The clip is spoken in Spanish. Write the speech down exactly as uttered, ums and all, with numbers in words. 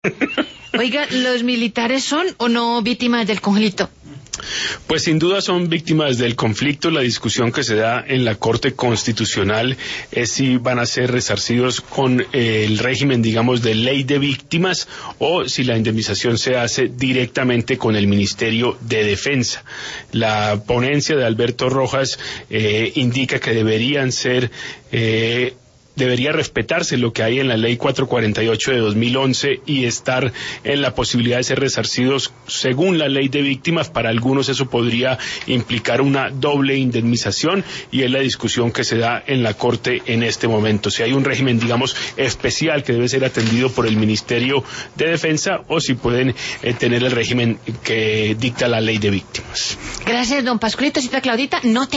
Oiga, ¿los militares son o no víctimas del conflicto? Pues sin duda son víctimas del conflicto. La discusión que se da en la Corte Constitucional es si van a ser resarcidos con eh, el régimen, digamos, de ley de víctimas o si la indemnización se hace directamente con el Ministerio de Defensa. La ponencia de Alberto Rojas eh, indica que deberían ser... Eh, debería respetarse lo que hay en la ley cuatrocientos cuarenta y ocho de dos mil once y estar en la posibilidad de ser resarcidos según la ley de víctimas. Para algunos eso podría implicar una doble indemnización y es la discusión que se da en la Corte en este momento. Si hay un régimen, digamos, especial que debe ser atendido por el Ministerio de Defensa o si pueden eh, tener el régimen que dicta la ley de víctimas. Gracias, don Pascualito. Cita Claudita, no te